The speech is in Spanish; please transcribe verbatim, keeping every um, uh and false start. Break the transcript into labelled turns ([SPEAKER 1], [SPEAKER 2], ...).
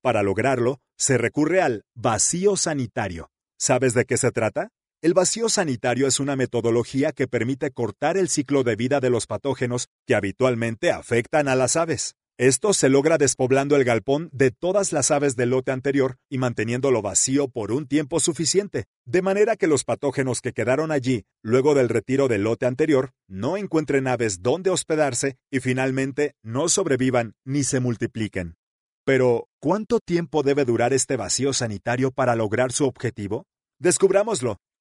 [SPEAKER 1] Para lograrlo, se recurre al vacío sanitario. ¿Sabes de qué se trata? El vacío sanitario es una metodología que permite cortar el ciclo de vida de los patógenos que habitualmente afectan a las aves. Esto se logra despoblando el galpón de todas las aves del lote anterior y manteniéndolo vacío por un tiempo suficiente, de manera que los patógenos que quedaron allí luego del retiro del lote anterior no encuentren aves donde hospedarse y finalmente no sobrevivan ni se multipliquen. Pero, ¿cuánto tiempo debe durar este vacío sanitario para lograr su objetivo? Descubrámoslo